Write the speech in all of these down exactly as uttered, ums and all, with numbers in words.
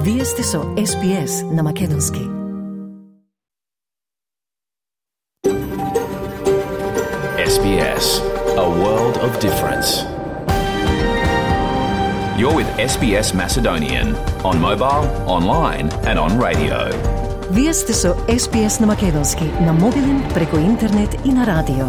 Вие сте со Ес Би Ес на Македонски. Ес Би Ес, a world of difference. You're with Ес Би Ес Macedonian on mobile, online and on radio. Вие сте со Ес Би Ес на Македонски, на мобилен, преку интернет и на радио.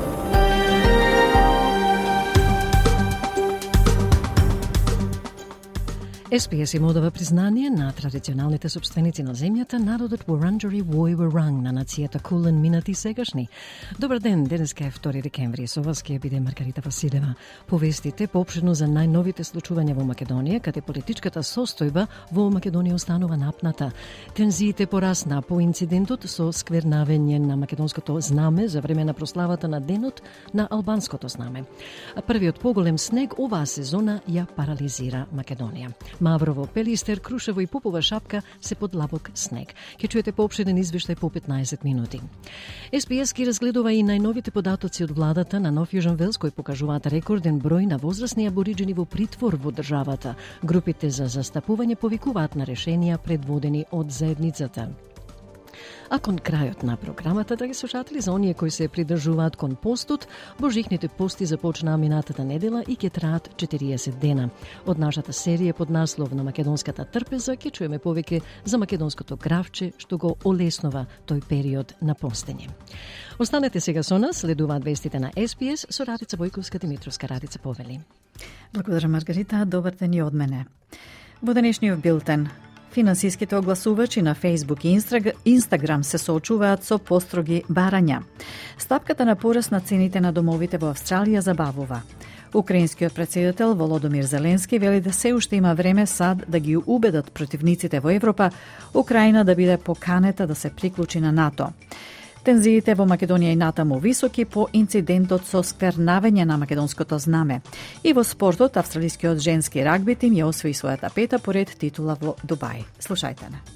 Ес Би Ес им одава признание на традиционалните собственици на земјата, народот Вуранџари Вој Вуранг, на нацијата Кулен минати и сегашни. Добар ден, денеска е втори декември, со вас ќе биде Маргарита Василева. Повестите поопширно за најновите случувања во Македонија, каде политичката состојба во Македонија останува напната. Тензиите порасна по инцидентот со сквернавење на македонското знаме за време на прославата на денот на албанското знаме. А првиот поголем снег оваа сезона ја парализира Македонија. Маврово, Пелистер, Крушево и Пупова шапка се под лабок снег. Ке чуете поопширен извештај по петнаесет минути. Ес Би Ес ги разгледува и најновите податоци од владата на Нов Јужен Велс кои покажуваат рекорден број на возрастни абориџини во притвор во државата. Групите за застапување повикуваат на решенија предводени од заедницата. А кон крајот на програмата, драги слушатели, за оние кои се придржуваат кон постот, божихните пости започнаа минатата недела и ќе траат четириесет дена. Од нашата серија под наслов на македонската трпеза ќе чуеме повеќе за македонското гравче што го олеснува тој период на постење. Останете сега со нас, следуваат вестите на Ес Би Ес со Радица Војковска Димитровска. Радица повели. Благодарам, Маргарита. Добар ден и од мене. Во денешниот билтен, финансиските огласувачи на Facebook и Инстаграм се соочуваат со построги барања. Стапката на пораст на цените на домовите во Австралија забавува. Украинскиот претседател Володомир Зеленски вели да се уште има време сад да ги убедат противниците во Европа Украина да биде поканета да се приклучи на НАТО. Тензиите во Македонија и натаму високи по инцидентот со сквернавење на македонското знаме. И во спортот, австралискиот женски рагби тим ја освои својата пета поред титула во Дубај. Слушајте на.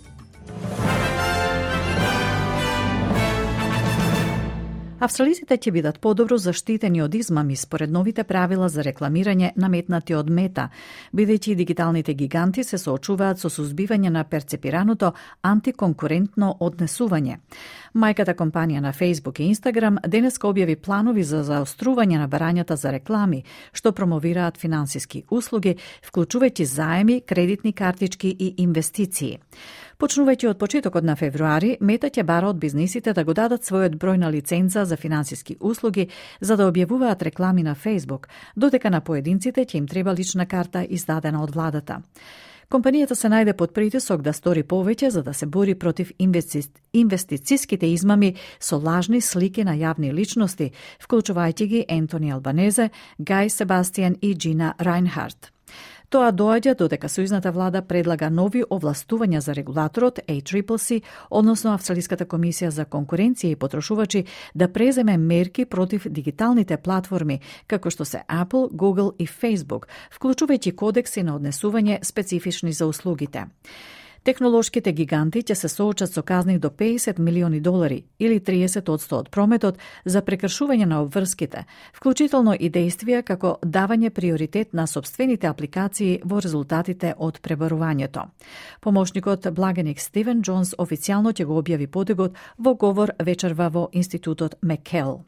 Австралиците ќе бидат подобро заштитени од измами според новите правила за рекламирање наметнати од Мета, бидејќи дигиталните гиганти се соочуваат со сузбивање на перцепираното антиконкурентно однесување. Мајката компанија на Facebook и Instagram денеска објави планови за заострување на барањата за реклами, што промовираат финансиски услуги, вклучувајќи заеми, кредитни картички и инвестиции. Почнувајќи од почетокот на февруари, Мета ќе бара од бизнисите да го дадат својот број на лиценца за финансиски услуги за да објавуваат реклами на Facebook, додека на поединците ќе им треба лична карта издадена од владата. Компанијата се најде под притисок да стори повеќе за да се бори против инвести... инвестициските измами со лажни слики на јавни личности, вклучувајќи ги Ентони Албанезе, Гај Себастијан и Джина Рајнхарт. Тоа доаѓа додека сојузната влада предлага нови овластувања за регулаторот Ей Си Си Си, односно Австралиската комисија за конкуренција и потрошувачи, да преземе мерки против дигиталните платформи, како што се Apple, Google и Facebook, вклучувајќи кодекси на однесување специфични за услугите. Технолошките гиганти ќе се соочат со казни до педесет милиони долари или триесет одсто од прометот за прекршување на обврските, вклучително и действија како давање приоритет на собствените апликации во резултатите од пребарувањето. Помошникот благеник Стивен Джонс официјално ќе го објави подигот во говор вечерва во Институтот Мекел.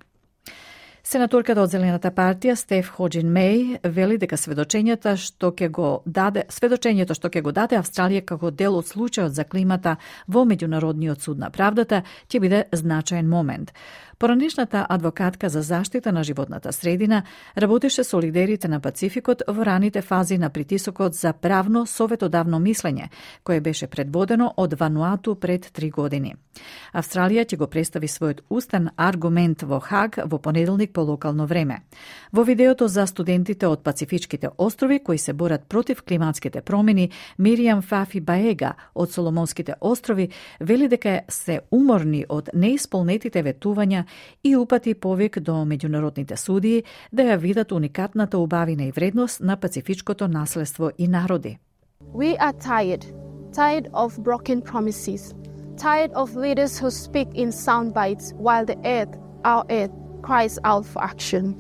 Сенаторката од Зелената партија Стеф Хоџин Меј вели дека сведочењето што ќе го даде сведочењето што ќе го даде Австралија како дел од случајот за климата во меѓународниот суд на правдата ќе биде значаен момент. Поранешната адвокатка за заштита на животната средина работеше со лидерите на Пацификот во раните фази на притисокот за правно советодавно мислење, кое беше предводено од Вануату пред три години. Австралија ќе го представи својот устен аргумент во Хаг во понеделник по локално време. Во видеото за студентите од Пацифичките острови кои се борат против климатските промени, Миријам Фафи Баега од Соломонските острови вели дека се уморни од неисполнетите ветувања и упати повик до меѓународните судии да ја видат уникатната убавина и вредност на пацифичкото наследство и народи. We are tired, tired of broken promises, tired of leaders who speak in sound bites while the earth, our earth, cries out for action.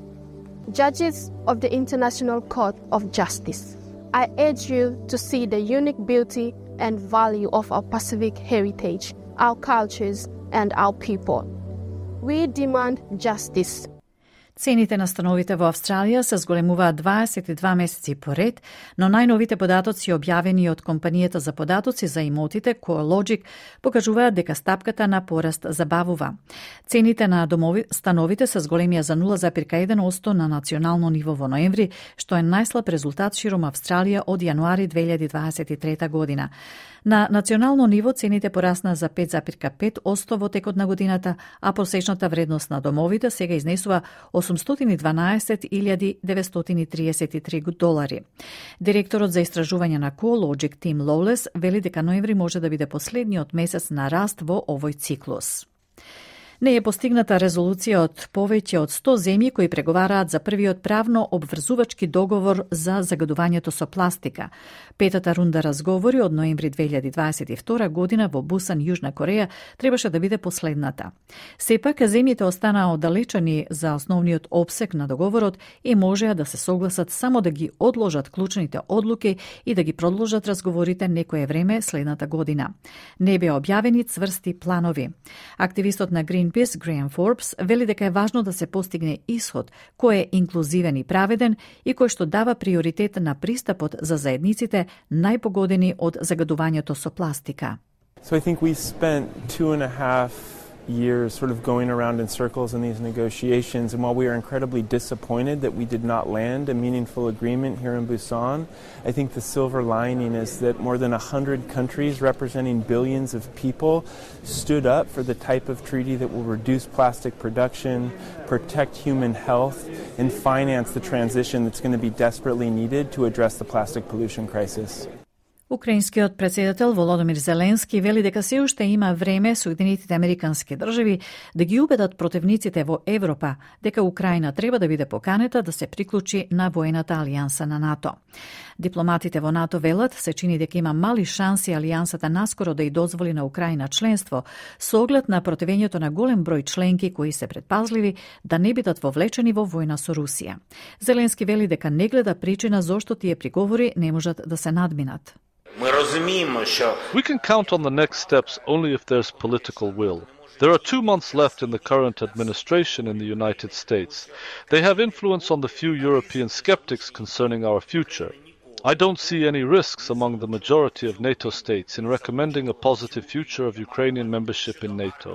Judges of the International Court of Justice, I urge you to see the unique beauty and value of our Pacific heritage, our cultures, and our people. We demand justice. Цените на становите во Австралија се зголемуваат дваесет и два месеци поред, но најновите податоци објавени од компанијата за податоци за имотите CoreLogic покажуваат дека стапката на пораст забавува. Цените на домови становите се зголемија за нула зарез еден одсто на национално ниво во ноември, што е најслаб резултат широм Австралија од јануари две илјади дваесет и трета година. На национално ниво цените порасна за пет зарез пет одсто во текот на годината, а просечната вредност на домовите сега изнесува осумстотини и дванаесет илјади деветстотини триесет и три долари. Директорот за истражување на CoreLogic Тим Лоулес вели дека ноември може да биде последниот месец на раст во овој циклус. Не е постигната резолуција од повеќе од сто земји кои преговараат за првиот правно обврзувачки договор за загадувањето со пластика. Петата рунда разговори од ноември две илјади дваесет и втора година во Бусан, Јужна Кореја, требаше да биде последната. Сепак, земјите останаа оддалечени за основниот опсег на договорот и можеа да се согласат само да ги одложат клучните одлуки и да ги продолжат разговорите некое време следната година. Не беа објавени цврсти планови. Активистот на Green Греем Форбс вели дека е важно да се постигне исход кој е инклузивен и праведен и кој што дава приоритет на пристапот за заедниците најпогодени од загадувањето со пластика. So I think we spent two and a half years sort of going around in circles in these negotiations, and while we are incredibly disappointed that we did not land a meaningful agreement here in Busan, I think the silver lining is that more than one hundred countries representing billions of people stood up for the type of treaty that will reduce plastic production, protect human health, and finance the transition that's going to be desperately needed to address the plastic pollution crisis. Украинскиот претседател Володомир Зеленски вели дека се уште има време Соединетите Американски држави да ги убедат противниците во Европа дека Украина треба да биде поканета да се приклучи на воената алијанса на НАТО. Дипломатите во НАТО велат се чини дека има мали шанси алијансата наскоро да ја дозволи на Украина членство, со оглед на противењето на голем број членки кои се предпазливи да не бидат вовлечени во војна со Русија. Зеленски вели дека не гледа причина зошто тие приговори не можат да се надминат. We can count on the next steps only if there's political will. There are two months left in the current administration in the United States. They have influence on the few European skeptics concerning our future. I don't see any risks among the majority of NATO states in recommending a positive future of Ukrainian membership in NATO.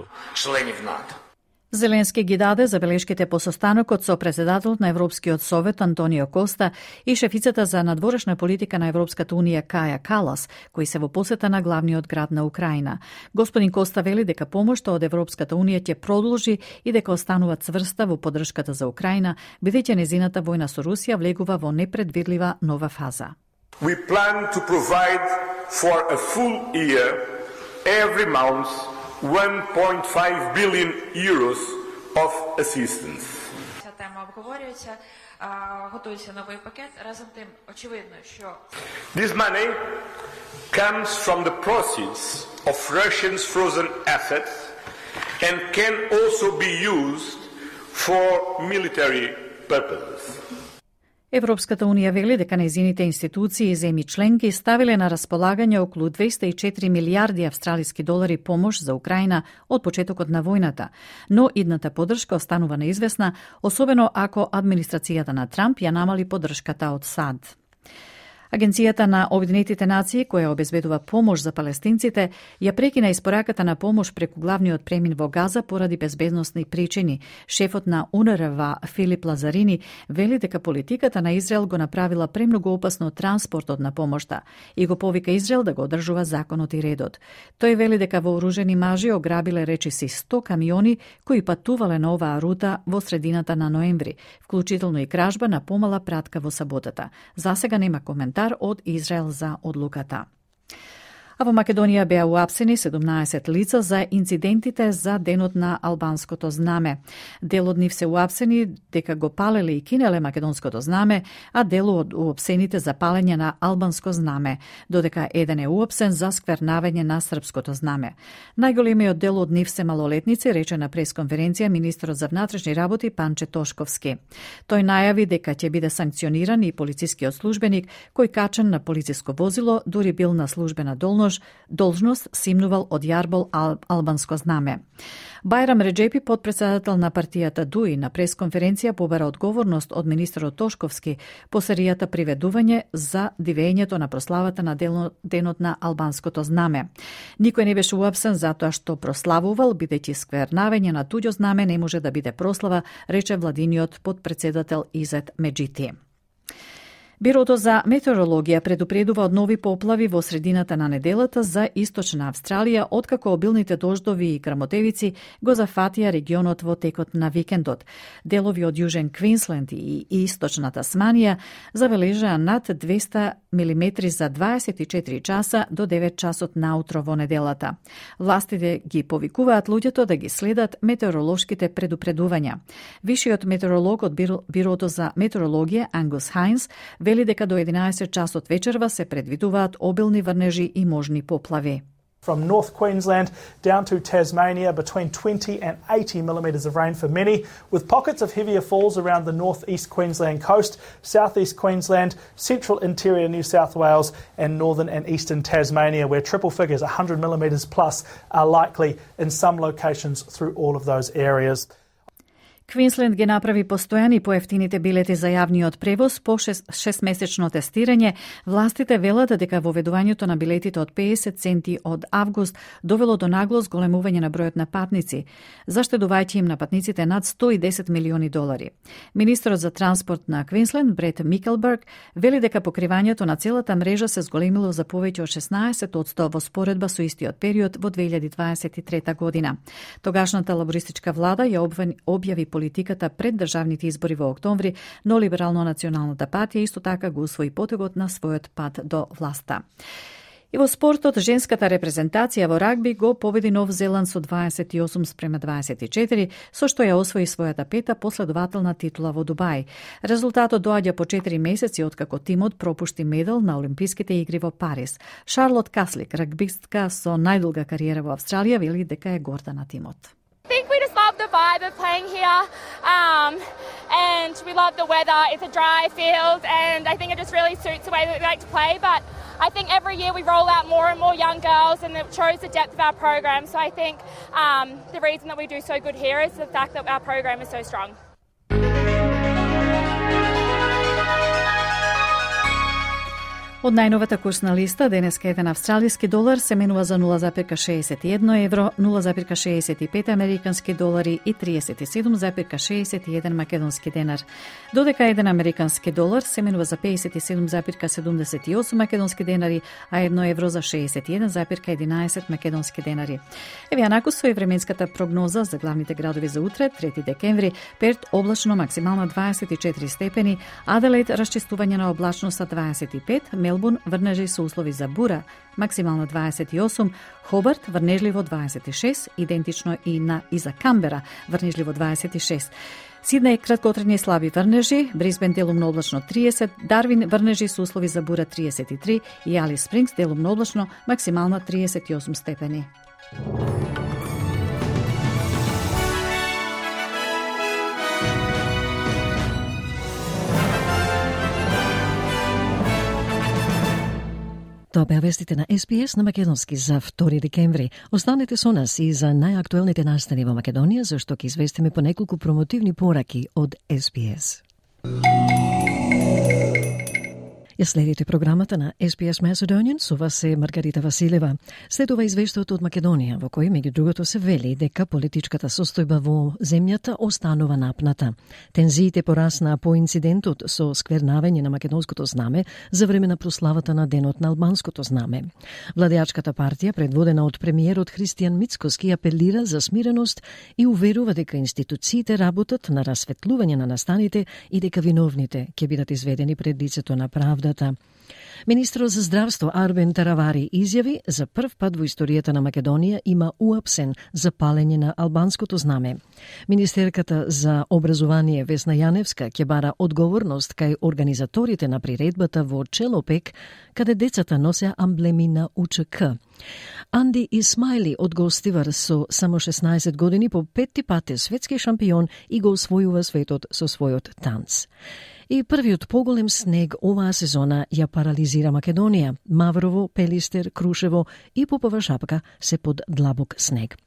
Зеленски ги даде забелешките по состанокот со председателот на Европскиот совет Антонио Коста и шефицата за надворешна политика на Европската унија Каја Калас, кои се во посета на главниот град на Украина. Господин Коста вели дека помошта од Европската унија ќе продолжи и дека останува цврста во поддршката за Украина, бидејќи незината војна со Русија влегува во непредвидлива нова фаза. We plan to provide for a full year every month one point five billion euros of assistance. Ця тема обговорюється, готується новий пакет. Разом тим, очевидно, що This money comes from the proceeds of Russia's frozen assets and can also be used for military purposes. Европската унија вели дека нејзините институции и земји членки ставиле на располагање околу двеста и четири милијарди австралиски долари помош за Украина од почетокот на војната, но идната поддршка останува неизвестна, особено ако администрацијата на Трамп ја намали поддршката од САД. Агенцијата на Обединетите нации, која обезбедува помош за палестинците, ја прекина испораката на помош преку главниот премин во Газа поради безбедносни причини. Шефот на УНРВА Филип Лазарини вели дека политиката на Израел го направила премногу опасно транспортот на помошта и го повика Израел да го одржува законот и редот. Тој вели дека вооружени мажи ограбиле речиси сто камиони кои патувале на оваа рута во средината на ноември, вклучително и кражба на помала пратка во саботата. Засега нема коментар од Израел за одлуката. А во Македонија беа уапсени седумнаесет лица за инцидентите за денот на албанското знаме. Дел од нив се уапсени дека го палеле и кинеле македонското знаме, а дел од уапсените за палење на албанско знаме, додека еден е уапсен за сквернавање на српското знаме. Најголемиот дел од нив се малолетници, рече на пресконференција министерот за внатрешни работи Панче Тошковски. Тој најави дека ќе биде санкциониран и полицискиот службеник кој качен на полициско возило, дури бил на службена должност должност, должност симнувал од јарбол ал, албанско знаме. Бајрам Реджепи, подпредседател на партијата ДУИ, на пресконференција побара одговорност од министерот Тошковски по серијата приведување за дивењето на прославата на денот на албанското знаме. Никој не беше уапсен затоа што прославувал, бидејќи сквернавење на туѓо знаме не може да биде прослава, рече владиниот подпредседател Изет Меджити. Бирото за метеорологија предупредува од нови поплави во средината на неделата за источна Австралија, откако обилните дождови и грамотевици го зафатија регионот во текот на викендот. Делови од Јужен Квинсленд и источна Тасманија забележаа над двеста милиметри за дваесет и четири часа до девет часот наутро во неделата. Властите ги повикуваат луѓето да ги следат метеоролошките предупредувања. Вишиот метеоролог од Бирото за метеорологија Ангус Хайнс вели дека до единаесет часот вечерва се предвидуваат обилни врнежи и можни поплави. From North Queensland down to Tasmania, between twenty and eighty millimetres of rain for many, with pockets of heavier falls around the north-east Queensland coast, south-east Queensland, central interior New South Wales and northern and eastern Tasmania, where triple figures, one hundred millimetres plus, are likely in some locations through all of those areas. Квинсленд ги направи постојани поевтините билети за јавниот превоз по шестмесечно тестирање. Властите велат дека воведувањето на билетите од педесет центи од август довело до нагло зголемување на бројот на патници, заштедувајќи им на патниците над сто и десет милиони долари. Министерот за транспорт на Квинсленд, Брет Микелберг, вели дека покривањето на целата мрежа се зголемило за повеќе од шеснаесет одсто во споредба со истиот период во две илјади дваесет и трета година. Тогашната лабористичка влада ја објави политиката пред државните избори во октомври, но Либерално-националната партија исто така го усвои потегот на својот пат до власта. И во спортот, женската репрезентација во рагби го победи Нов Зеланд со дваесет и осум спрема дваесет и четири, со што ја освои својата пета последователна титула во Дубај. Резултатот доаѓа по четири месеци откако тимот пропушти медал на Олимписките игри во Париз. Шарлот Каслик, рагбистка со најдолга кариера во Австралија, вели дека е горда на тимот. I think we just love the vibe of playing here, um, and we love the weather. It's a dry field, and I think it just really suits the way that we like to play. But I think every year we roll out more and more young girls, and it shows the depth of our program. So I think um, the reason that we do so good here is the fact that our program is so strong. Од најновата курсна листа, денеска еден австралиски долар се менува за нула запирка шеесет и едно евро, нула запирка шеесет и пет американски долари и триесет и седум запирка шеесет и еден македонски денар. Додека еден американски долар се менува за пеесет и седум запирка седумдесет и осум македонски денари, а едно евро за шеесет и еден запирка единаесет македонски денари. Еве јанаку со и временската прогноза за главните градови за утре, трети декември, Перт облачно максимална дваесет и четири степени, Аделаид расчистување на облачноста дваесет и пет, Мелбурн врнежи со услови за бура, максимално дваесет и осум, Хобарт врнежливо дваесет и шест, идентично и на и за Камбера врнежливо дваесет и шест. Сиднеј краткотрajни слаби врнежи, Брисбен делумно облачно триесет, Дарвин врнежи со услови за бура триесет и три и Алис Спрингс делумно облачно максимално триесет и осум степени. Тоа беа вестите на Ес Би Ес на македонски за втори декември. Останете со нас и за најактуелните настани во Македонија, зашто ќе известиме по неколку промотивни пораки од Ес Би Ес. Ја следите програмата на Ес Би Ес Macedonian, со вас е Маргарита Василева. След ова извештајот од Македонија, во кој меѓу другото се вели дека политичката состојба во земјата останува напната. Тензиите пораснаа по инцидентот со сквернавање на македонското знаме за време на прославата на денот на албанското знаме. Владеачката партија, предводена од премиерот Христијан Мицкоски, апелира за смиреност и уверува дека институциите работат на расветлување на настаните и дека виновните ќе бидат изведени пред лицето на правда. Министерот за здравство Арбен Таравари изјави за прв пат во историјата на Македонија има уапсен за палење на албанското знаме. Министерката за образование Весна Јаневска ќе бара одговорност кај организаторите на приредбата во Челопек, каде децата носеа амблеми на У Ч К. Анди Исмајли од Гостивар со само шеснаесет години по петти пат е светски шампион и го освојува светот со својот танц. И првиот поголем снег оваа сезона ја парализира Македонија. Маврово, Пелистер, Крушево и Попова шапка се под длабок снег.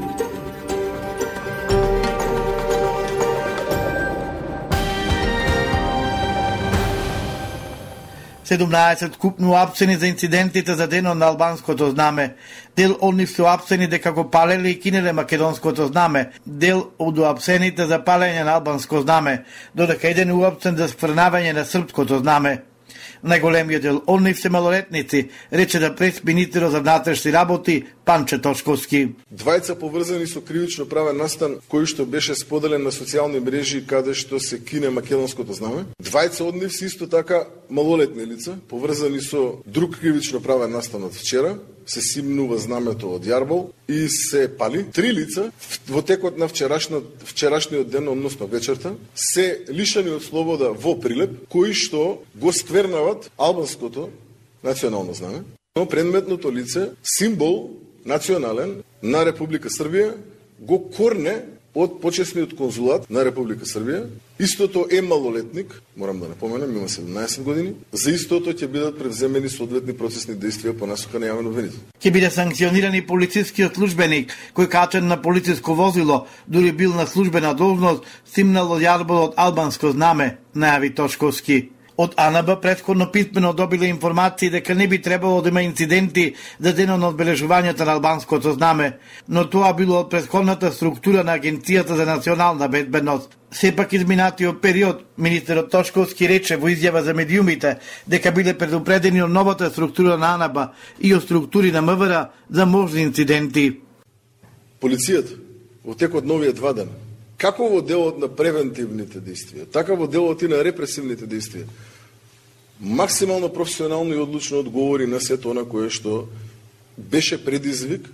седумнаесет купно уапсени за инцидентите за денот на албанското знаме. Дел од нив се уапсени дека го палеле и кинеле македонското знаме. Дел од уапсените за палење на албанско знаме, додека еден уапсен за скврнавање на српското знаме. Најголемиот дел од нив се малолетници, рече да прес-министерот за внатрешни работи Панче Тошковски. Двајца поврзани со кривично правен настан кој што беше споделен на социјални мрежи каде што се кине македонското знаме. Двајца од нив се исто така малолетни лица, поврзани со друг кривично правен настан од вчера, се симнува знамето од Јарбол и се пали. Три лица во текот на вчерашниот, вчерашниот ден, односно вечерта, се лишени од слобода во Прилеп, кои што го сквернават албанското национално знаме. Но предметното лице, символ национален на Република Србија, го корне од почесниот конзулат на Република Србија. Истото е малолетник, морам да напоменам, има седумнаесет години. За истото ќе бидат превземени соодветни процесни действија по насока на јавен обвинител. Ќе биде санкционирани полицискиот службеник кој качен на полициско возило, дури бил на службена должност, стимнал од Јарбол од албанско знаме, најави Тошковски. Од АНБ претходно писмено добиле информации дека не би требало да има инциденти за денот на одбележувањето на албанското знаме, но тоа било од претходната структура на Агенцијата за национална безбедност. Сепак изминатиот период, министерот Тошковски рече во изјава за медиумите дека биле предупредени од новата структура на АНБ и од структури на МВР за можни инциденти. Полицијата во текот новија два дена, како во делот на превентивните действија, така во делот и на репресивните действија, максимално професионално и одлучно одговори на сето она кое што беше предизвик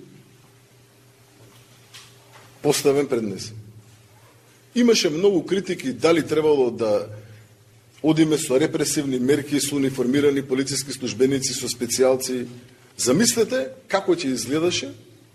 поставен пред нас. Имаше многу критики дали требало да одиме со репресивни мерки, со униформирани полициски службеници, со специјалци. Замислете како ќе изгледаше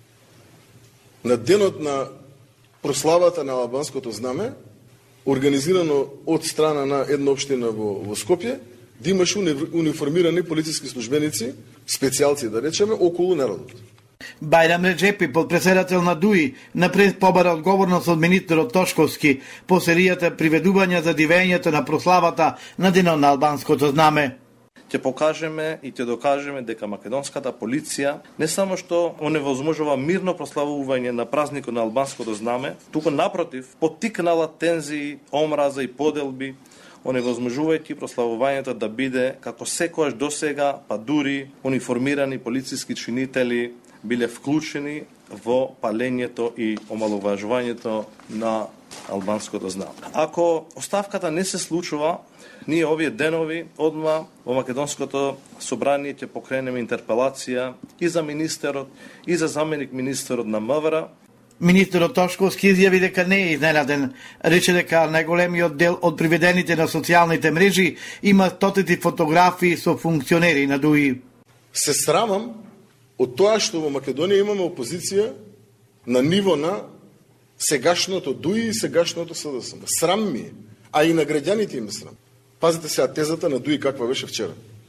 на денот на прославата на албанското знаме, организирано од страна на една општина во, во Скопје, да имаш униформирани полициски службеници, специјалци да речеме, околу народот. Бајрам Реджепи, подпредседател на ДУИ, напред побара одговорност од министерот Тошковски по серијата приведувања за дивењето на прославата на денот на албанското знаме. Ќе покажеме и ќе докажеме дека македонската полиција не само што оневозможува мирно прославување на празникот на албанското знаме, туку напротив поттикнала тензии, омраза и поделби, оневозможувајќи прославувањето да биде како секојаш досега, па дури униформирани полициски чинители биле вклучени во палењето и омаловажувањето на албанското знаме. Ако оставката не се случува, ние овие денови одма во Македонското собрание ќе покренеме интерпелација и за министерот, и за заменик министерот на МВР. Министерот Тошковски изјави дека не е изненаден. Рече дека најголемиот дел од приведените на социјалните мрежи има стотици фотографии со функционери на ДУИ. Се срамам од тоа што во Македонија имаме опозиција на ниво на сегашното ДУИ и сегашното СДСМ. Срам ми е, а и на граѓаните им срам. Пазите сега тезата на ДУИ каква беше вчера.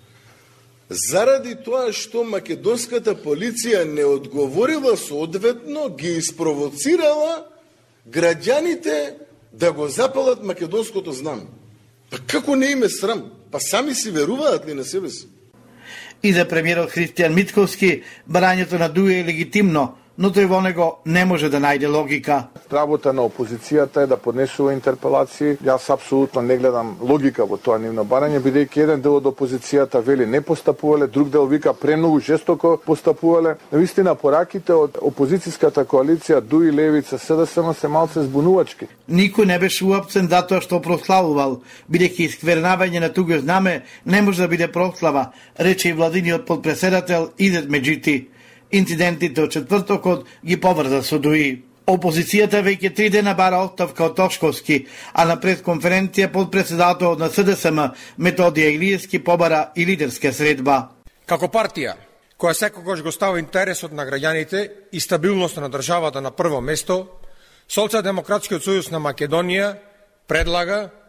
Заради тоа што македонската полиција не одговорила соодветно, ги испровоцирала граѓаните да го запалат македонското знаме. Па како не им е срам? Па сами си веруваат ли на себе си? И за премиерот Христијан Мицковски, барањето на ДУИ е легитимно, но тој во него не може да најде логика. Работа на опозицијата е да поднесува интерпелации. Јас апсолутно не гледам логика во тоа нивно барање, бидејќи еден дел од опозицијата вели не постапувале, друг дел вика премногу жестоко постапувале. Навистина пораките од опозицијската коалиција ДУИ, Левица, СДСМ се малце збунувачки. Никој не беше уапсен затоа што прославувал, бидејќи исквернавање на туго знаме не може да биде прослава, рече и владиниот подпредседател Изет Меджити. Инцидентите од четвртокот ги поврза со ДУИ. Опозицијата веќе три дена бара оставка од Тошковски, а на пресконференција подпредседателот на СДСМ Методија Илиевски побара и лидерска средба. Како партија, која секогаш го става интересот на граѓаните и стабилноста на државата на прво место, Социјалдемократскиот сојуз на Македонија предлага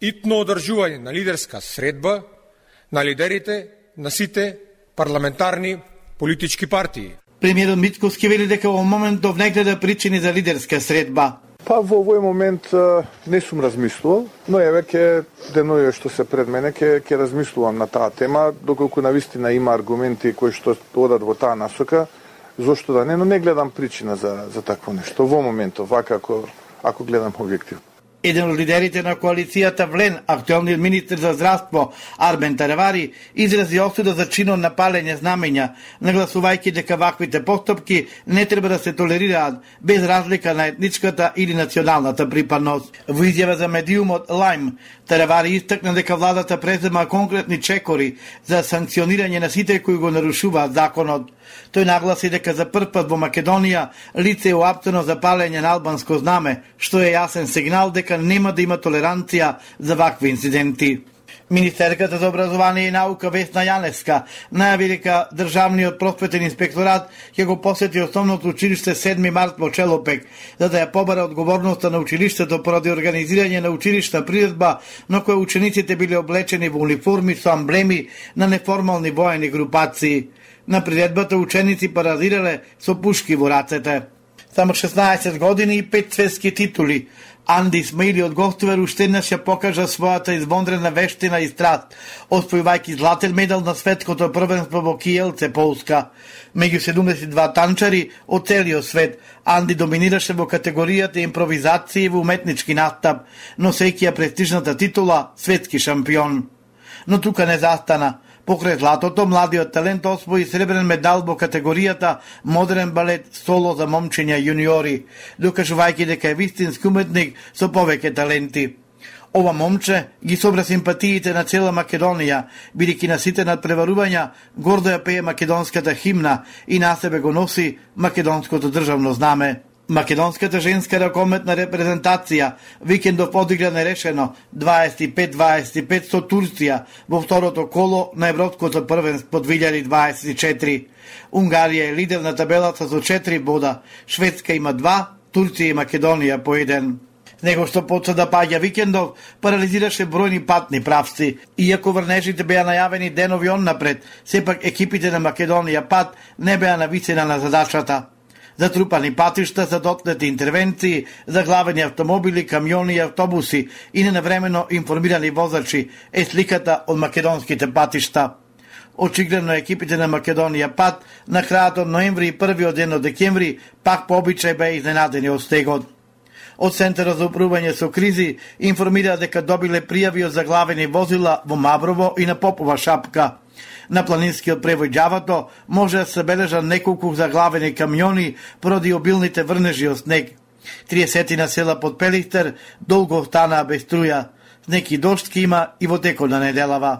итно одржување на лидерска средба на лидерите на сите парламентарни политички партии. Премиерот Мицкоски вели дека во моментов не гледа причини за лидерска средба. Па во овој момент не сум размислувал, но еве ке деноје што се пред мене ке ке размислувам на таа тема, доколку навистина има аргументи кои што одат во таа насока, зошто да не, но не гледам причина за за такво нешто во моментов, вака ако ако гледам објективно. Еден од лидерите на коалицијата Влен, актуелниот министер за здравство Арбен Таравари, изрази осуда за чинот на палење знамења, нагласувајќи дека ваквите постапки не треба да се толерираат без разлика на етничката или националната припадност. Во изјава за медиумот Лайм, Таравари истакна дека владата презема конкретни чекори за санкционирање на сите кои го нарушуваат законот. Тој нагласи дека за прв пат во Македонија лице е уаптено за палење на албанско знаме, што е јасен сигнал дека нема да има толеранција за вакви инциденти. Министерката за образование и наука Весна Јаневска најави дека Државниот просветен инспекторат ќе го посети основното училиште седми март во Челопек, за да ја побара одговорноста на училиштето поради организирање на училишна приредба на која учениците биле облечени во униформи со амблеми на неформални воени групации. На приредбата ученици парадирале со пушки во рацете. Само шеснаесет години и пет светски титули. Анди Исмаили од Гостовар уште еднаш ја покажа својата извондрена вештина и страст, освојувајќи златен медал на светското првенство во Киелце, Полска. Меѓу седумдесет и два танчари од целиот свет, Анди доминираше во категоријата импровизација и во уметнички настап, носејќи ја престижната титула светски шампион. Но тука не застана. Покрај златото, младиот талент освои сребрен медал во категоријата модерен балет соло за момчиња јуниори, докажувајќи дека е вистински уметник со повеќе таленти. Ова момче ги собра симпатиите на цела Македонија, бидејќи на сите надпреварувања гордо ја пее македонската химна и на себе го носи македонското државно знаме. Македонската женска ракометна репрезентација викендов одигра нерешено дваесет и пет дваесет и пет со Турција во второто коло на Европското првенство две илјади дваесет и четири. Унгарија е лидер на табелата со четири бода, Шведска има два, Турција и Македонија по еден. Него што почна да паѓа викендов, парализираше бројни патни правци. Иако врнежите беа најавени денови оннапред, сепак екипите на Македонија пат не беа на висина на задачата. Затрупани патишта за дотлети интервенции, заглавени автомобили, камиони и автобуси и ненавремено информирани возачи е сликата од македонските патишта. Очигледно екипите на Македонија пат на крајот од ноември и првиот ден од декември пак по обичај беа изненадени од стегот. Од Центарот за управување со кризи информира дека добиле пријави од заглавени возила во Маврово и на Попова Шапка. На планинскиот превој Ѓавато може да се бележат неколку заглавени камиони поради обилните врнежи од снег. триесет села под Пелихтер долго останаа без струја. Снег и дожд ки има и во текот на неделава.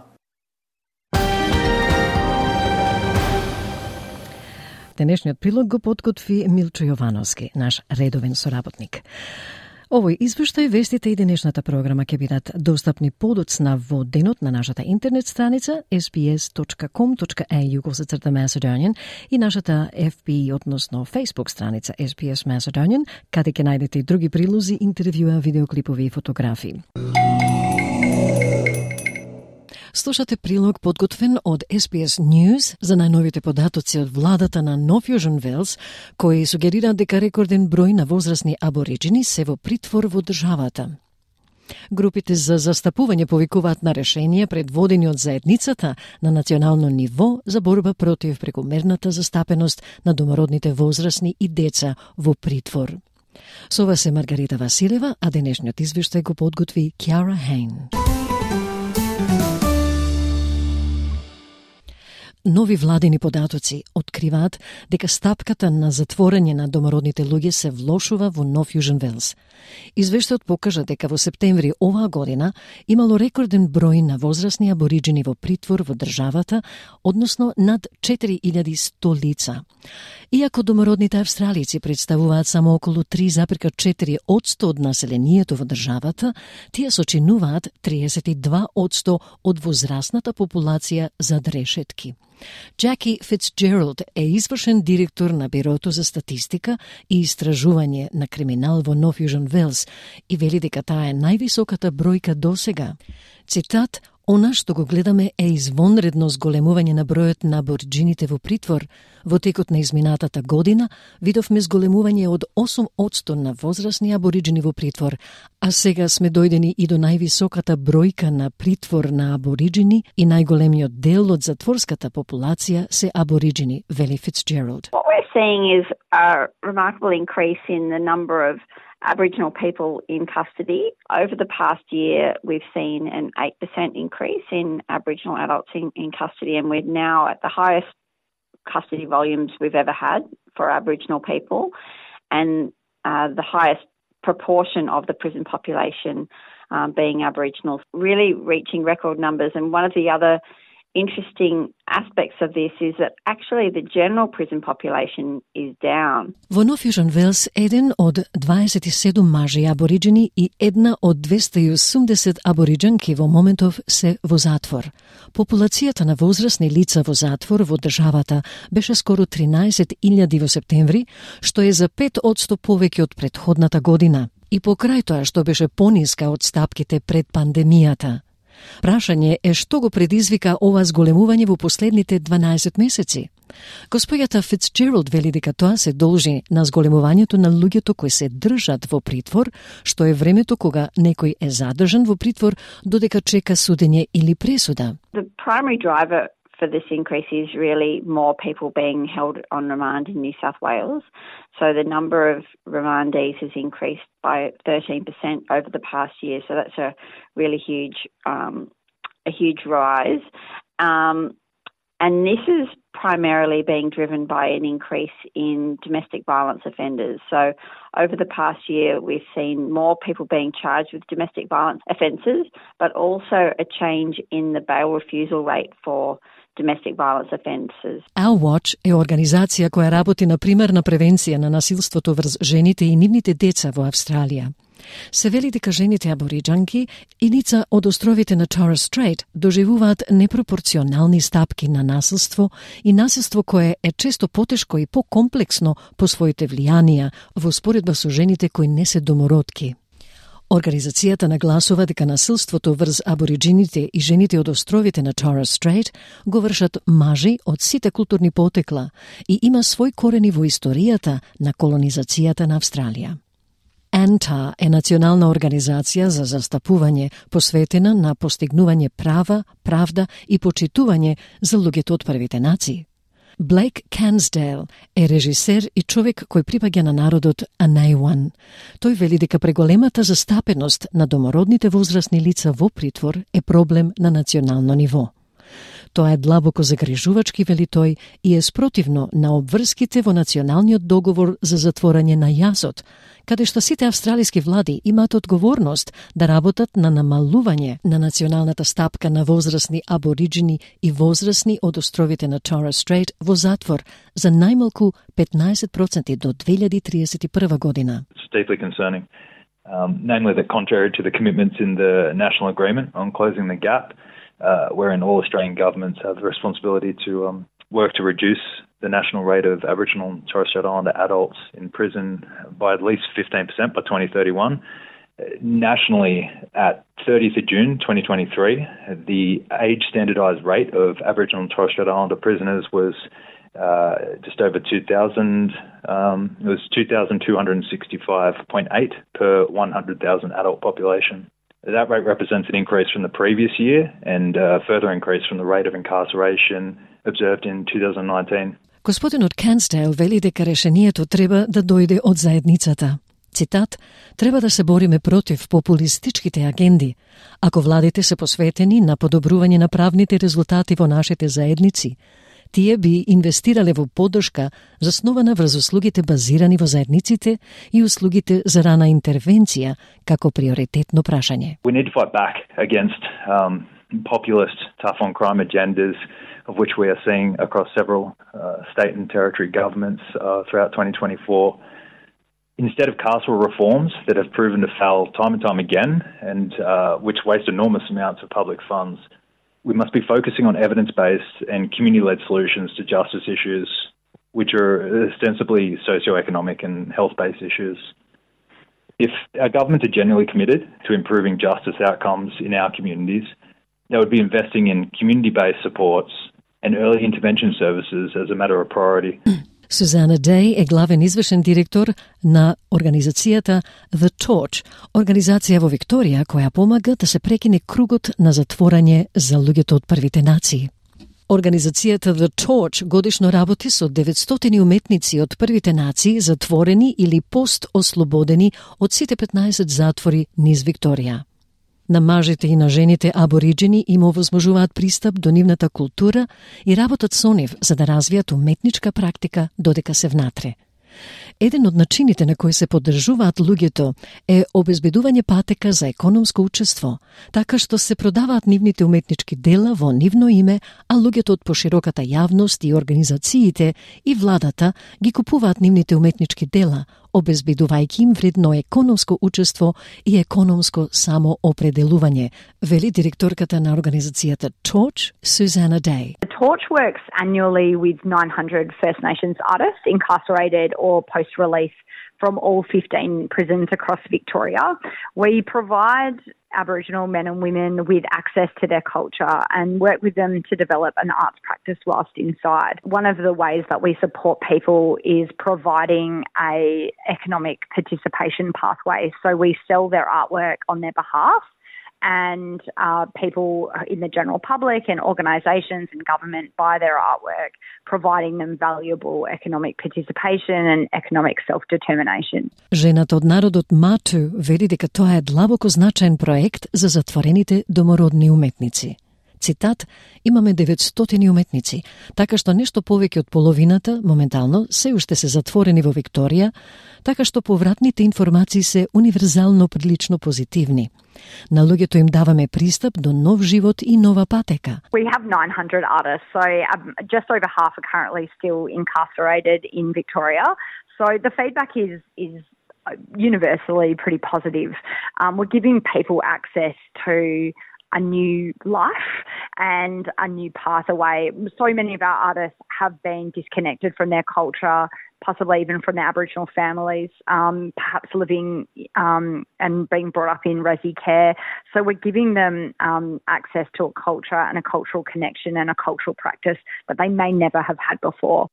Денешниот прилог го подготви Милчо Јовановски, наш редовен соработник. Овој извештај, вестите и денешната програма ќе бидат достапни подоцна во денот на нашата интернет страница ес би ес точка ком точка ей ю косацрта Macedonian и нашата еф би, односно Facebook страница ес би ес Macedonian, каде ќе најдете и други прилози, интервјуа, видеоклипови и фотографии. Слушате прилог подготвен од ес би ес News за најновите податоци од владата на Нов Јужен Велс, кои сугерираат дека рекорден број на возрастни абориджини се во притвор во државата. Групите за застапување повикуваат на решенија предводени од заедницата на национално ниво за борба против прекомерната застапеност на домородните возрастни и деца во притвор. Со вас е Маргарита Василева, а денешниот извештај го подготви Кјара Хейн. Нови владини податоци откриваат дека стапката на затворање на домородните луѓе се влошува во Нов Јужен Велс. Извештајот покажа дека во септември оваа година имало рекорден број на возрастни абориджини во притвор во државата, односно над четири илјади и сто лица. Иако домородните австралици представуваат само околу три зарез и четири одсто од населението во државата, тие сочинуваат тридесет и два одсто од возрастната популација зад решетки. Джаки Фицджералд е извршен директор на Бирото за статистика и истражување на криминал во Нов Јужен Велс и вели дека таа е највисоката бројка досега. Цитат: "Она што го гледаме е извонредно зголемување на бројот на абориџините во притвор. Во текот на изминатата година видовме зголемување од осум одсто на возрастни абориџини во притвор, а сега сме дојдени и до највисоката бројка на притвор на абориџини и најголемиот дел од затворската популација се абориџини", вели Фицджералд. What we're seeing is a remarkable increase in the number of Aboriginal people in custody. Over the past year, we've seen an eight percent increase in Aboriginal adults in, in custody, and we're now at the highest custody volumes we've ever had for Aboriginal people, and uh, the highest proportion of the prison population um, being Aboriginals, really reaching record numbers. And one of the other interesting aspects of this is that actually the general prison population is down. Во Нов Јужен Велс, еден од дваесет и седум мажи абориџини и една од двесте и осумдесет абориџанки во моментов се во затвор. Популацијата на возрастни лица во затвор во државата беше скоро тринаесет илјади во септември, што е за пет одсто повеќе од претходната година. И покрај тоа што беше пониска од стапките пред пандемијата. Прашање е што го предизвика ова зголемување во последните дванаесет месеци. Господјата Фицджералд вели дека тоа се должи на зголемувањето на луѓето кои се држат во притвор, што е времето кога некој е задржан во притвор додека чека судење или пресуда. The primary driver for this increase is really more people being held on remand in New South Wales. So the number of remandees has increased by thirteen percent over the past year. So that's a really huge, um, a huge rise. Um, and this is primarily being driven by an increase in domestic violence offenders. So over the past year, we've seen more people being charged with domestic violence offences, but also a change in the bail refusal rate for domestic violence offences. Our Watch е организација која работи на примерна превенција на насилството врз жените и нивните деца во Австралија. Се вели дека жените абориџанки и лица од островите на Torres Strait доживуваат непропорционални стапки на насилство и насилство кое е често потешко и покомплексно по своите влијанија во споредба со жените кои не се домородки. Организацијата нагласува дека насилството врз абориџините и жените од островите на Torres Strait го вршат мажи од сите културни потекла и има свој корени во историјата на колонизацијата на Австралија. АНТА е национална организација за застапување посветена на постигнување права, правда и почитување за луѓето од првите нации. Блейк Кансдейл е режисер и човек кој припаѓа на народот Анејуан. Тој вели дека преголемата застапеност на домородните возрастни лица во притвор е проблем на национално ниво. Тоа е длабоко загрижувачки, вели тој, и е спротивно на обврските во националниот договор за затворање на јазот, каде што сите австралиски влади имаат одговорност да работат на намалување на националната стапка на возрастни абориџини и возрастни од островите на Torres Strait во затвор за најмалку петнаесет проценти до две илјади триесет и прва година. It's deeply concerning, um, namely that contrary to the commitments in the National Agreement on Closing the Gap, uh, wherein all Australian governments have the responsibility to um, work to reduce the national rate of Aboriginal and Torres Strait Islander adults in prison by at least fifteen percent by twenty thirty-one. Nationally, at thirtieth of June twenty twenty-three, the age standardised rate of Aboriginal and Torres Strait Islander prisoners was uh, just over two thousand. Um, it was two thousand two hundred sixty-five point eight per one hundred thousand adult population. That rate represents an increase from the previous year and a further increase from the rate of incarceration observed in two thousand nineteen. Господинот Кансдейл вели дека решението треба да дојде од заедницата. Цитат: "Треба да се бориме против популистичките агенди. Ако владите се посветени на подобрување на правните резултати во нашите заедници, тие би инвестирале во поддршка заснована врз услугите базирани во заедниците и услугите за рана интервенција како приоритетно прашање." We need to fight back against um, populist, tough-on-crime agendas, of which we are seeing across several uh, state and territory governments uh, throughout twenty twenty-four. Instead of carceral reforms that have proven to fail time and time again and uh, which waste enormous amounts of public funds, we must be focusing on evidence-based and community-led solutions to justice issues, which are ostensibly socioeconomic and health-based issues. If our governments are genuinely committed to improving justice outcomes in our communities, they would be investing in community-based supports and early intervention services as a matter of priority. Сузана Дей е главен извршен директор на организацијата The Torch, организација во Викторија која помага да се прекине кругот на затворање за луѓето од првите нации. Организацијата The Torch годишно работи со деветстотини уметници од првите нации затворени или пост-ослободени од сите петнаесет затвори низ Викторија. На мажите и на жените абориджини им овозможуваат пристап до нивната култура и работат со нив за да развијат уметничка практика додека се внатре. Еден од начините на кои се поддржуваат луѓето е обезбедување патека за економско учество, така што се продаваат нивните уметнички дела во нивно име, а луѓето од пошироката јавност и организациите и владата ги купуваат нивните уметнички дела, обезбедувајќи им вредно економско учество и економско самоопределување, вели директорката на организацијата Torch, Suzana Day. The Torch works annually with nine hundred First Nations artists incarcerated or post-release from all fifteen prisons across Victoria. We provide Aboriginal men and women with access to their culture and work with them to develop an arts practice whilst inside. One of the ways that we support people is providing a economic participation pathway. So we sell their artwork on their behalf, and uh, people in the general public and organisations and government buy their artwork, providing them valuable economic participation and economic self-determination. Жената од народот Мату вели дека тоа е длабоко значаен проект за затворените домородни уметници. Цитат, имаме деветстотини уметници, така што нешто повеќе од половината, моментално, се уште се затворени во Викторија, така што повратните информации се универзално прилично позитивни. На луѓето им даваме пристап до нов живот и нова патека. We have nine hundred artists, so um, just over half are currently still incarcerated in Victoria. So the feedback is is universally pretty positive. Um, we're giving people access to a new life and a new pathway. So many of our artists have been disconnected from their culture, possibly even from their Aboriginal families, um, perhaps living um, and being brought up in resi care. So we're giving them um, access to a culture and a cultural connection and a cultural practice that they may never have had before.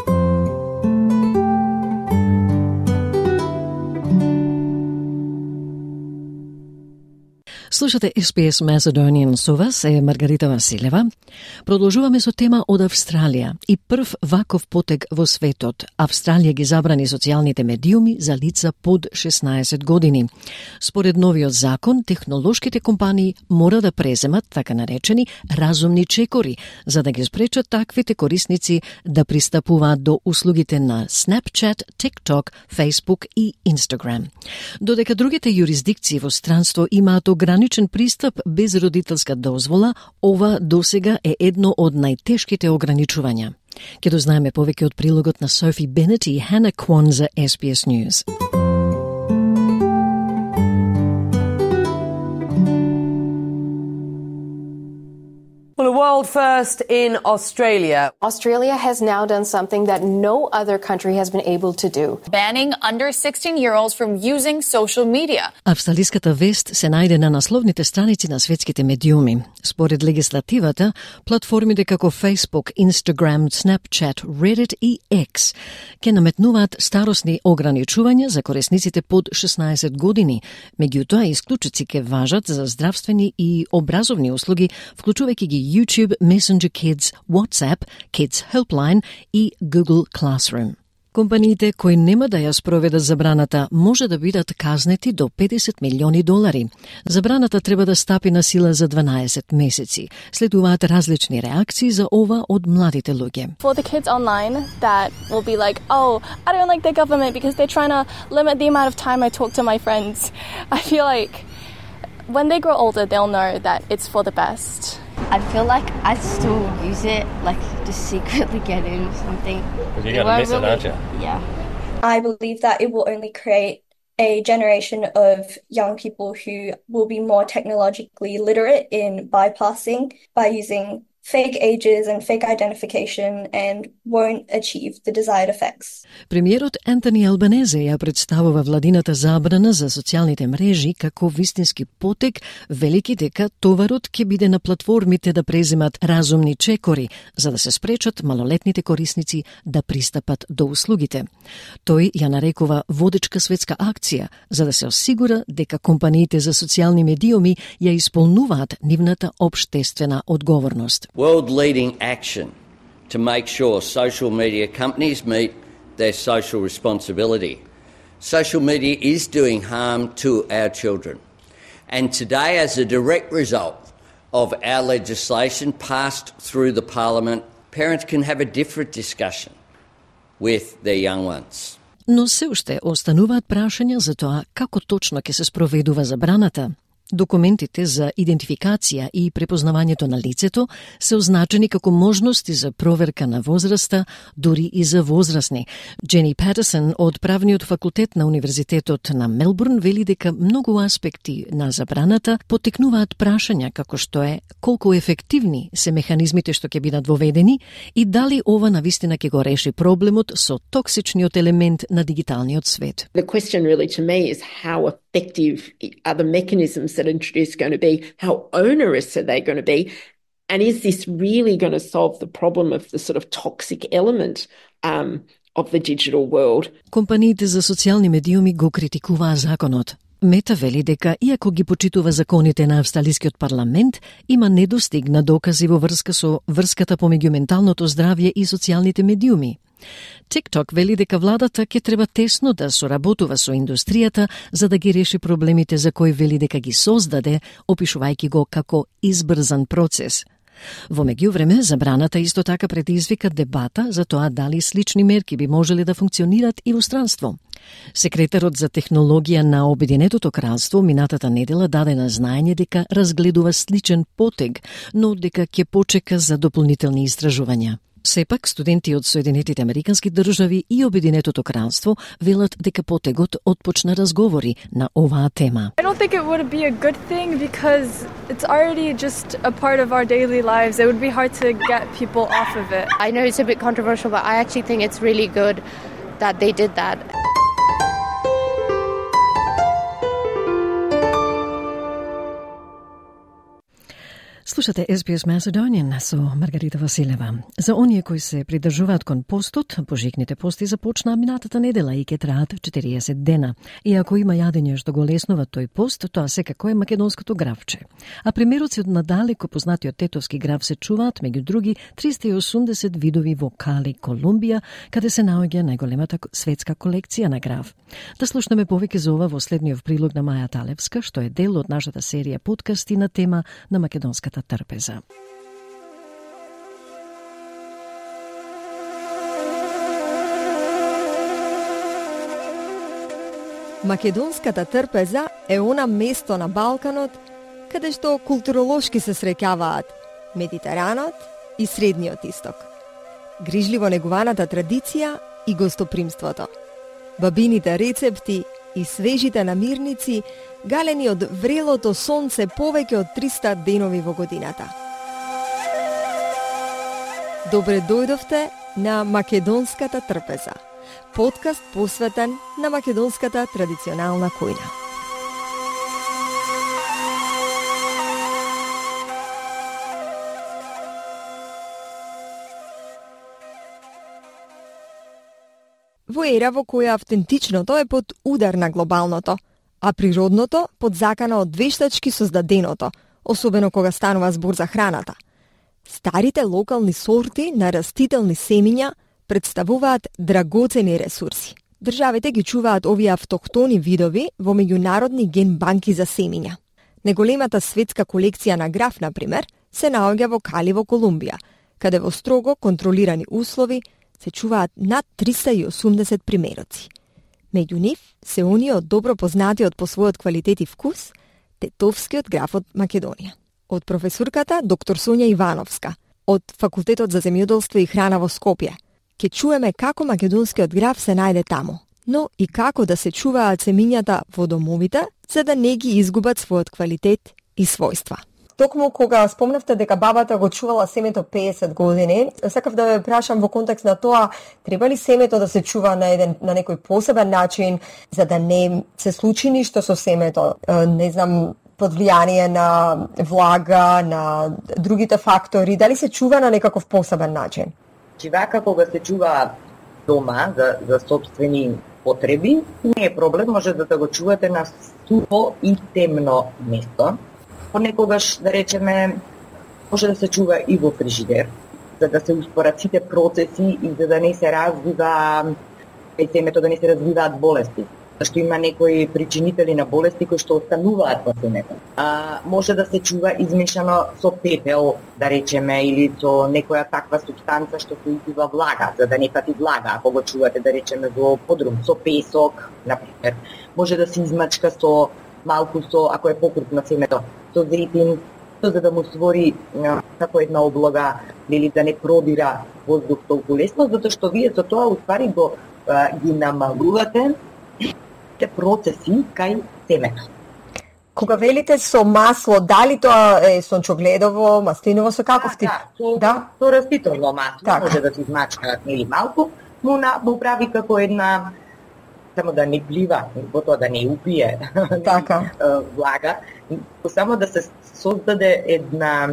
Слушате Ес Би Ес Macedonian со вас е Маргарита Василева. Продолжуваме со тема од Австралија и прв ваков потег во светот. Австралија ги забрани социјалните медиуми за лица под шеснаесет години. Според новиот закон, технолошките компании мора да преземат така наречени разумни чекори, за да ги спречат таквите корисници да пристапуваат до услугите на Snapchat, TikTok, Facebook и Instagram. Додека другите юрисдикции во странство имаат ограничен пристап без родителска дозвола, ова досега е едно од најтешките ограничувања. Ке дознаеме повеќе од прилогот на Софи Бенет и Хана Квон за Ес Би Ес News. Well, a world first in Australia. Australia has now done something that no other country has been able to do. Banning under sixteen-year-olds from using social media. Австралиската вест се најде на насловните страници на светските медиуми. Според легислативата, платформите како Facebook, Instagram, Snapchat, Reddit и X ќе наметнуваат старосни ограничувања за корисниците под шеснаесет години. Меѓутоа, исклучоци ќе важат за здравствени и образовни услуги, вклучувајќи ги YouTube, Messenger Kids, WhatsApp, Kids Helpline и Google Classroom. Компаниите кои нема да ја спроведат забраната може да бидат казнети до педесет милиони долари. Забраната треба да стапи на сила за дванаесет месеци. Следуваат различни реакции за ова од младите луѓе. For the kids online that will be like, oh, I don't like the government because they're trying to limit the amount of time I talk to my friends. I feel like when they grow older, they'll know that it's for the best. I feel like I still use it, like just secretly get in or something. Because you're going to miss really, it, aren't you? Yeah. I believe that it will only create a generation of young people who will be more technologically literate in bypassing by using fake ages and fake identification and won't achieve the desired effects. Премиерот Антони Албанезе ја представува владината забрана за социјалните мрежи како вистински потек, велики дека товарот ќе биде на платформите да преземат разумни чекори, за да се спречат малолетните корисници да пристапат до услугите. Тој ја нарекува водечка светска акција, за да се осигура дека компаниите за социјални медиуми ја исполнуваат нивната општествена одговорност. World-leading action to make sure social media companies meet their social responsibility. Social media is doing harm to our children. And today, as a direct result of our legislation passed through the Parliament, parents can have a different discussion with their young ones. Но се уште остануваат прашања за тоа како точно ќе се спроведува забраната. Документите за идентификација и препознавањето на лицето се означени како можности за проверка на возраста, дури и за возрастни. Джени Патерсон од правниот факултет на Универзитетот на Мелбурн вели дека многу аспекти на забраната потекнуваат прашања како што е колку ефективни се механизмите што ќе бидат воведени и дали ова навистина ќе го реши проблемот со токсичниот елемент на дигиталниот свет. The question really to me is how effective are the mechanisms that are introduced going to be, how onerous are they going to be, and is this really going to solve the problem of the sort of toxic element um, of the digital world? Компаниите за социјални медиуми го критикуваа законот. Мета вели дека, иако ги почитува законите на австралискиот парламент, има недостигна докази во врска со врската помеѓу менталното здравје и социјалните медиуми. TikTok вели дека владата ќе треба тесно да соработува со индустријата за да ги реши проблемите за кои вели дека ги создаде, опишувајќи го како избрзан процес. Во меѓувреме, забраната исто така предизвика дебата за тоа дали слични мерки би можеле да функционират и во странство. Секретарот за технологија на Обединетото кралство минатата недела даде на знаење дека разгледува сличен потег, но дека ќе почека за дополнителни истражувања. Сепак, студенти од Соединетите Американски држави и Обединетото кралство велат дека потегот отпочна разговори на оваа тема. I don't think it would be a good thing because it's already just a part of our daily lives. It would be hard to get people off of it. I know it's a bit controversial, but I actually think it's really good that they did that. Слушате Ес Би Ес Macedonian со Маргарита Василева. За оние кои се придржуваат кон постот, пожикните пости започнаа минатата недела и ќе траат четириесет дена. И ако има јадење што го леснува тој пост, тоа секако е македонското гравче. А примероци од надалеко познатиот тетовски грав се чуваат, меѓу други, триста и осумдесет видови во Кали, Колумбија, каде се наоѓа најголемата светска колекција на грав. Да слушнеме повеќе за ова во следниот прилог на Маја Талевска, што е дел од нашата серија подкасти на тема на македонската трпеза. Македонската трпеза е она место на Балканот каде што културолошки се среќаваат Медитеранот и Средниот Исток. Грижливо негуваната традиција и гостопримството. Бабините рецепти и свежите намирници галени од врелото сонце повеќе од триста денови во годината. Добре дојдовте на Македонската трпеза, подкаст посветен на македонската традиционална кујна. Во ера во која автентичното е под удар на глобалното, а природното под закана од вештачки создаденото, особено кога станува збор за храната. Старите локални сорти на растителни семиња представуваат драгоцени ресурси. Државите ги чуваат овие автохтони видови во меѓународни ген банки за семиња. Неголемата светска колекција на граф, например, се наоѓа во Кали во Колумбија, каде во строго контролирани услови се чуваат над триста и осумдесет примероци. Меѓу нив се оние од добро познатиот по својот квалитет и вкус, тетовскиот граф од Македонија. Од професорката доктор Сонја Ивановска од Факултетот за земјоделство и храна во Скопје ќе чуеме како македонскиот граф се најде таму, но и како да се чуваат семињата во домовите за да не ги изгубат својот квалитет и својства. Токму кога спомнавте дека бабата го чувала семето песет години, сакав да ве прашам во контекст на тоа, треба ли семето да се чува на еден на некој посебен начин за да не се случи ништо со семето? Не знам, под влијание на влага, на другите фактори, дали се чува на некаков посебен начин? Вака кога се чува дома за за сопствени потреби, не е проблем, може да го чувате на сухо и темно место. Понекогаш, да речеме, може да се чува и во фрижидер, за да се успорат сите процеси и за да не се развива, и семето да не се развиваат болести. Зашто има некои причинители на болести кои што остануваат во семето. А, може да се чува измешано со пепел, да речеме, или со некоја таква субстанца што се изива влага, за да не пати влага, ако го чувате, да речеме, во подрум, со песок, например. Може да се измачка со малку со, ако е покрупно семето, со зејтин, за да му створи како една облога, или да не продира воздух толку лесно, затоа што вие со тоа уствари го а, ги намалувате те процеси кај семето. Кога велите со масло, дали тоа е сончогледово, маслиново, со каков тип? Да, со, да? со растително масло, така. Може да се измачка или малку, му, на, му прави како една, само да не плива, во тоа да не упие така. влага, само да се создаде една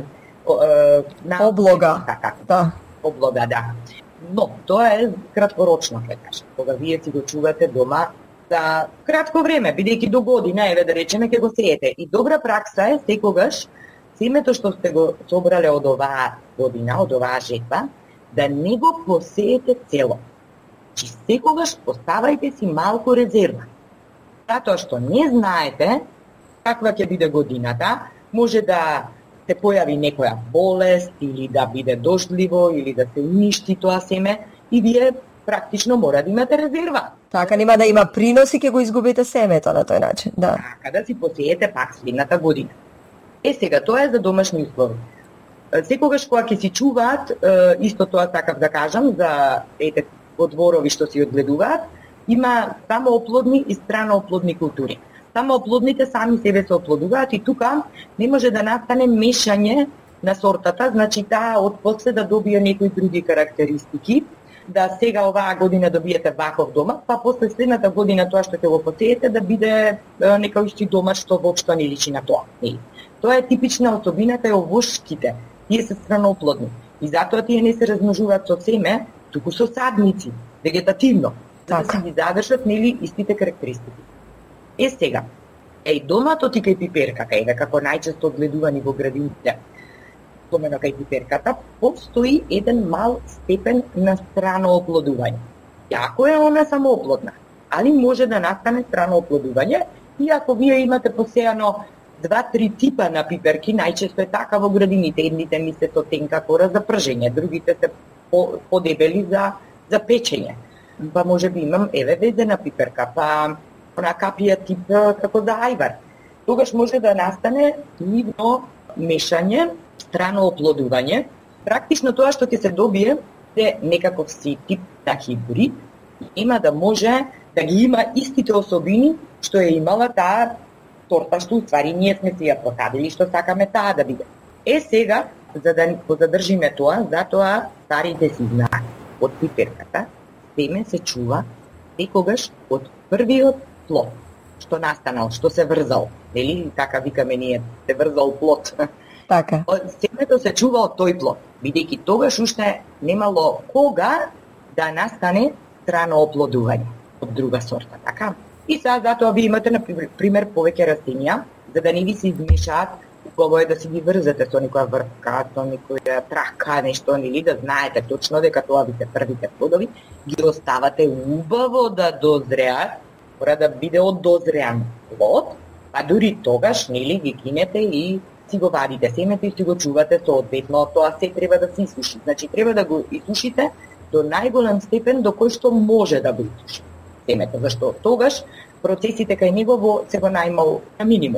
на... облога. Така, да. облога, да. Но тоа е краткорочно, ќе кажам. Кога вие си го чувате дома за кратко време, бидејќи до година, еве да речеме, ќе го сеете. И добра пракса е секогаш семето што сте го собрале од оваа година, од оваа жетва, да не го посеете цело. Чи секогаш поставајте си малку резерва. Затоа што не знаете каква ќе биде годината, може да се појави некоја болест или да биде дождливо или да се уништи тоа семе и вие практично мора да имате резерва. Така нема да има принос и ќе го изгубите семето на тој начин, да. Така да си посеете пак следната година. Е сега тоа е за домашни услови. Секогаш кога ќе си чуваат, исто тоа сакав да кажам за ете одворови што си одгледуваат, има само оплодни и страно оплодни култури. Само оплодните сами себе се оплодуваат и тука не може да настане мешање на сортата, значи таа од после да добие некои други карактеристики, да сега оваа година добиете ваков домак, па после следната година тоа што ќе го посеете да биде некој исти домак што воопшто не личи на тоа. Тоа е типична особината е овошките. Тие се страноплодни. И затоа тие не се размножуваат со семе, туку со садници, вегетативно, за да се ги задржат нели истите карактеристики. Е сега, еј доматот и кај пиперката, еве како најчесто одгледувани во градините, спомено кај пиперката, постои еден мал степен на страно оплодување. Јако е она самооплодна, али може да настане страно оплодување и ако вие имате посејано два-три типа на пиперки, најчесто е така во градините, едните ми се со тенка кора за пржење, другите се подебели за, за печење. Па може би имам еве ведена пиперка, па она капија тип како за ајвар. Тогаш може да настане нивно мешање, страно оплодување. Практично тоа што ќе се добие е некаков си тип на хибрид, има да може да ги има истите особини што е имала таа торта што уствари ние сме си ја посадили што сакаме таа да биде. Е сега, за да го задржиме тоа, затоа старите си знаат од пиперката, семе се чува секогаш од првиот плод што настанал, што се врзал. Нели така викаме ние, се врзал плод. Така. Семето се чува од тој плод, бидејќи тогаш уште немало кога да настане страно оплодување од друга сорта, така? И сега затоа ви имате, на пример, повеќе растенија, за да не ви се измешаат, убаво е да си ги врзете со некоја вртка, со некоја трака, нешто, нели, да знаете точно дека тоа ви се првите плодови, ги оставате убаво да дозреат, мора да биде од дозреан плод, а дури тогаш, нели, ги кинете и си го вадите семето и си го чувате соодветно, тоа се треба да се исуши. Значи, треба да го исушите до најголем степен до кој што може да го исуши семето, зашто тогаш процесите кај него во се го најмал на минимум.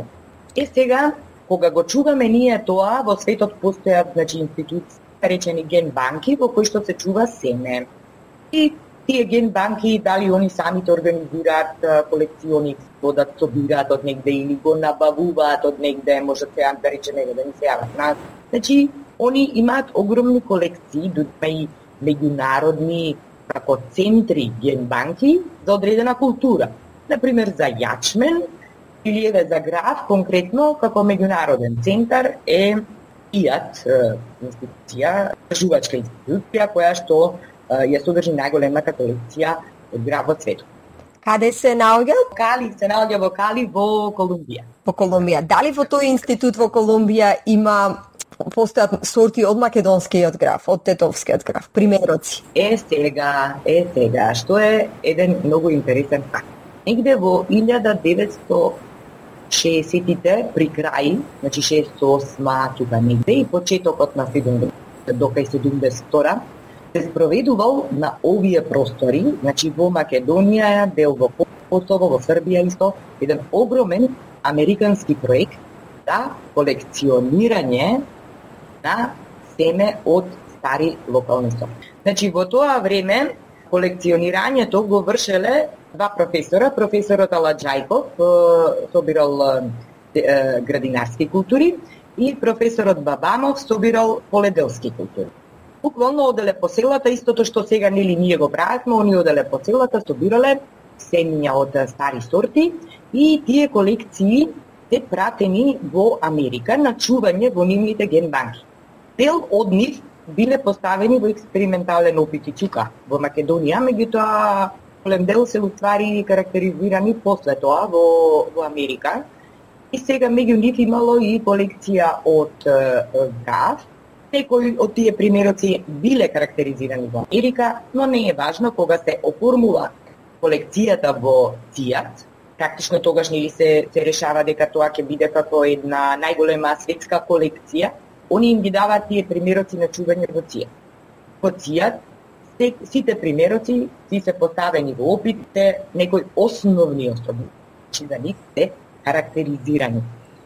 Е сега, кога го чуваме ние тоа, во светот постојат, значи, институции, речени ген банки, во кои што се чува семе. И тие ген банки, дали они самите организираат колекциони, одат собираат од негде или го набавуваат од негде, може се да рече него да ни се јават нас. Значи, они имаат огромни колекции, дума и меѓународни како центри ген банки за одредена култура. Например, за јачмен или еве за град, конкретно, како меѓународен центар е ИАТ, институција, жувачка институција, која што ја содржи најголемата колекција од град во светот. Каде се наоѓа? Кали се наоѓа во Кали во Колумбија. Во Колумбија. Дали во тој институт во Колумбија има постојат сорти од македонскиот граф, од тетовскиот граф, примероци? Е сега, е сега, што е еден многу интересен факт. Негде во илјада деветстотини и шеесеттите при крај, значи шеесет и осма тука негде и почетокот на седумдесетте до кај седумдесет и втора се спроведувал на овие простори, значи во Македонија, дел во Косово, во Србија исто, еден огромен американски проект за колекционирање на семе од стари локални сорти. Значи во тоа време колекционирањето го вршеле два професора, професорот Аладжајков, собирал градинарски култури, и професорот Бабамов собирал поледелски култури. Буквално оделе по селата, истото што сега нели ние го правевме, они оделе по селата, собирале семиња од стари сорти и тие колекции се пратени во Америка на чување во нивните ген банки. Дел од нив биле поставени во експериментален опит и чука во Македонија, меѓутоа голем дел се уствари карактеризирани после тоа во, во Америка. И сега меѓу нив имало и колекција од граф. Некои од тие примероци биле карактеризирани во Америка, но не е важно кога се оформува колекцијата во ЦИАТ. Практично тогаш нели се, се решава дека тоа ќе биде како една најголема светска колекција. Они им ги даваат тие примероци на чување во ЦИАТ. Во ЦИАТ сите примероци си се поставени во опитите, некои основни особи, че за нив се карактеризирани.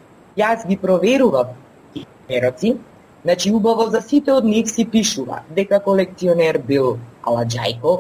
Јас ги проверував тие примероци, значи убаво за сите од нив си пишува дека колекционер бил Аладжајков,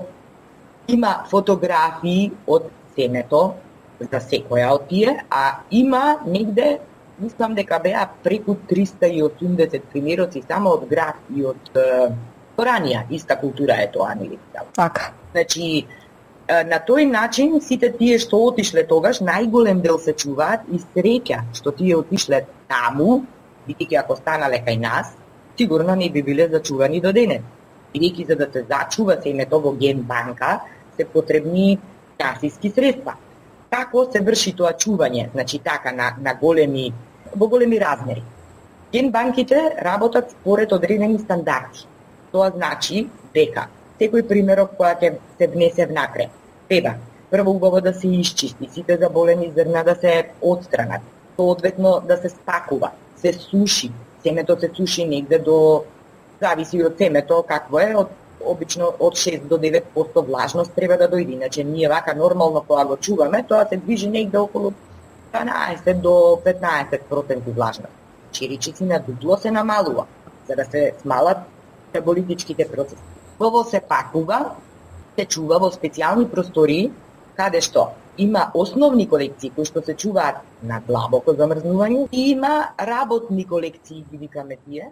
има фотографии од семето за секоја од тие, а има негде, мислам дека беа преку триста и осумдесет примероци само од граф и од поранија, иста култура е тоа, нели? Така. Значи, на тој начин сите тие што отишле тогаш, најголем дел се чуваат и среќа што тие отишле таму, бидејќи ако станале кај нас, сигурно не би биле зачувани до денес. Бидејќи за да се зачува семето во ген банка, се потребни финансиски средства. Како се врши тоа чување, значи така на, на големи, во големи размери. Ген банките работат според одредени стандарди. Тоа значи дека секој примерок која ќе се внесе внатре, треба прво убаво да се исчисти, сите заболени зрна да се отстранат, соодветно да се спакува, се суши, семето се суши негде до, зависи од семето какво е, од обично од шест до девет проценти влажност треба да дојде, иначе ние вака нормално кога го чуваме, тоа се движи негде околу дванаесет до петнаесет проценти влажност. Чиричици на дупло се намалува, за да се смалат метаболитичките процеси. Ово се пакува, се чува во специјални простори, каде што има основни колекции кои што се чуваат на длабоко замрзнување и има работни колекции, ги викаме тие.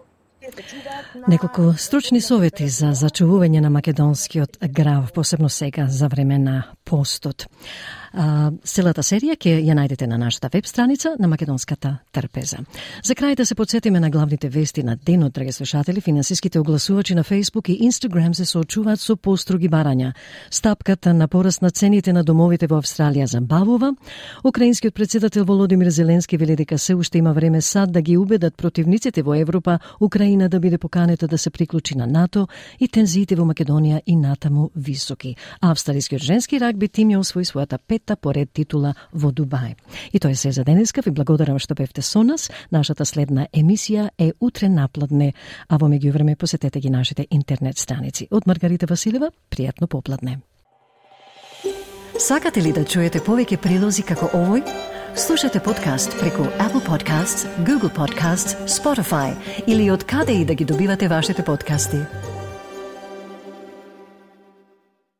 Неколку стручни совети за зачувување на македонскиот грав, посебно сега за време на постот. А, целата серија ќе ја најдете на нашата веб страница на Македонската трпеза. За крај да се подсетиме на главните вести на денот, драги слушатели. Финансиските огласувачи на Facebook и Instagram се соочуваат со построги барања. Стапката на пораст на цените на домовите во Австралија забавува. Украинскиот председател Володимир Зеленски вели дека се уште има време сад да ги убедат противниците во Европа Украина да биде поканета да се приклучи на НАТО и тензиите во Македонија и натаму високи. Австралискиот женски рагби тим ја освои својата пета поред титула во Дубај. И тоа е се за денеска. Ви благодарам што бевте со нас. Нашата следна емисија е утре напладне, а во меѓувреме посетете ги нашите интернет страници. Од Маргарита Василева, пријатно попладне. Сакате ли да чуете повеќе прилози како овој? Слушате подкаст преку Apple Podcasts, Google Podcasts, Spotify или од каде и да ги добивате вашите подкасти.